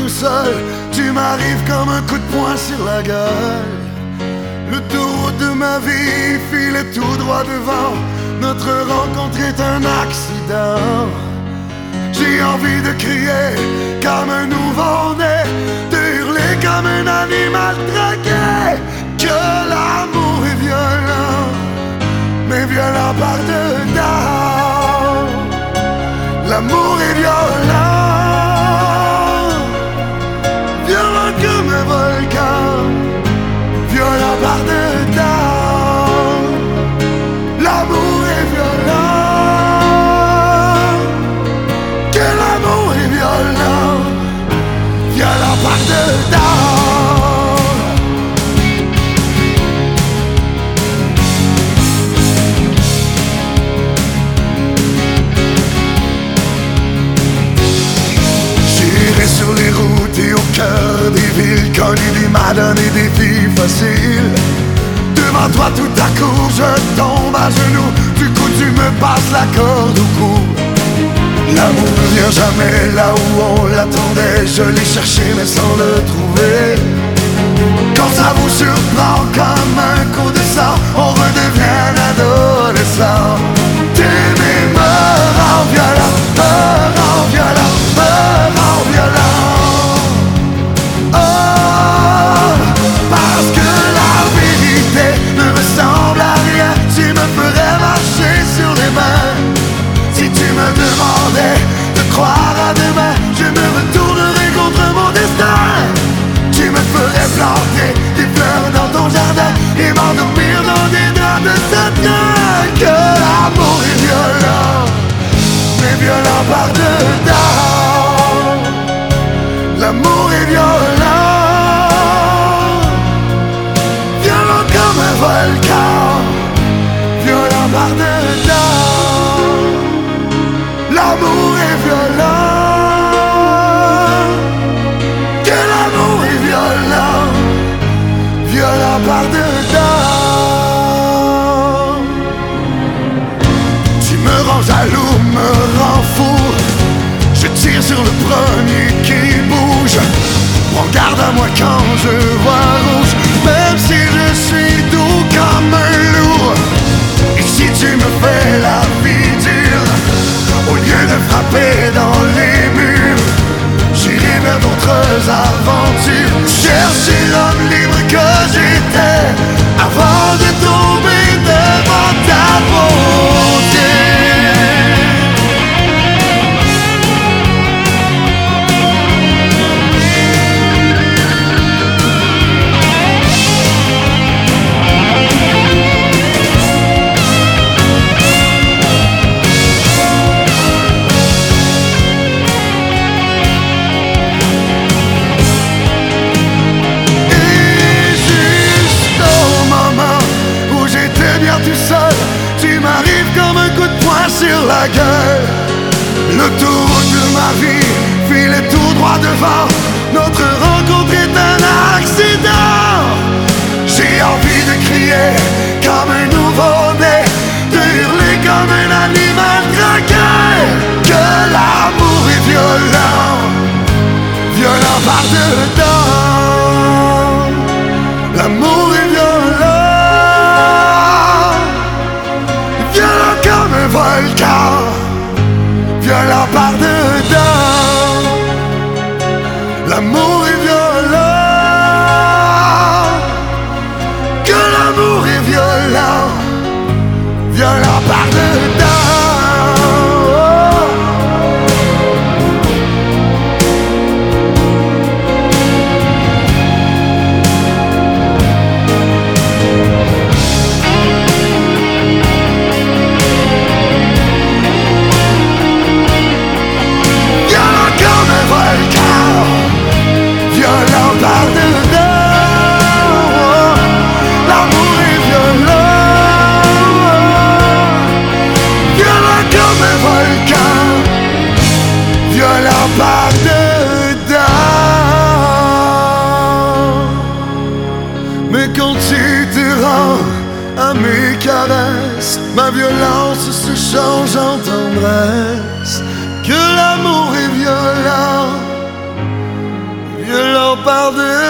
seul, tu m'arrives comme un coup de poing sur la gueule. Le tour de ma vie file tout droit devant. Notre rencontre est un accident. J'ai envie de crier comme un nouveau-né, de hurler comme un animal traqué, que l'amour est violent, mais violent par dedans. L'amour est violent, violent comme un volcan, violent par dedans. L'amour est violent, que l'amour est violent, violent par dedans. J'irai sur les routes et au cœur des villes connues, des m'a donné des filles faciles. Devant toi tout à coup je tombe à genoux, du coup tu me passes la corde au cou. L'amour ne vient jamais là où on l'attendait, je l'ai cherché mais sans le trouver. Quand ça vous surprend comme un coup de sang, on redevient un adolescent. T'aimer me rend violent, me rend violent, me rend violent. Oh, parce que la vérité ne ressemble à rien. Tu me ferais marcher sur les mains. Si tu me demandais de croire à demain, je me retournerais contre mon destin. Tu me ferais planter des fleurs dans ton jardin et m'endormir dans des draps de satin. Que l'amour est violent, mais violent par dedans. L'amour est violent, violent comme un volcan, violent par dedans. L'amour est violent, que l'amour est violent, violent par dedans. Tu me rends jaloux, me rends fou. Je tire sur le premier qui bouge. Prends garde à moi quand je vois rouge, même si je suis doux comme un loup. Et si tu me fais la vie dure, au lieu de frapper dans les murs, j'irai vers d'autres aventures, chercher l'homme libre que j'étais avant de tomber devant ta beauté. Tout seul, tu m'arrives comme un coup de poing sur la gueule. Le tour de ma vie file tout droit devant. Notre rencontre est un accident. J'ai envie de crier comme un nouveau-né, de hurler comme un animal traqué. Que l'amour est violent, violent par dedans. L'amour est violent, violent comme un volcan, violent par dedans. L'amour est violent, que l'amour est violent, violent par dedans. Violent par dedans, l'amour est violent, violent comme un volcan, violent par dedans. Mais quand tu te rends à mes caresses, ma violence se change en tendresse. Que l'amour est violent, par-dessus.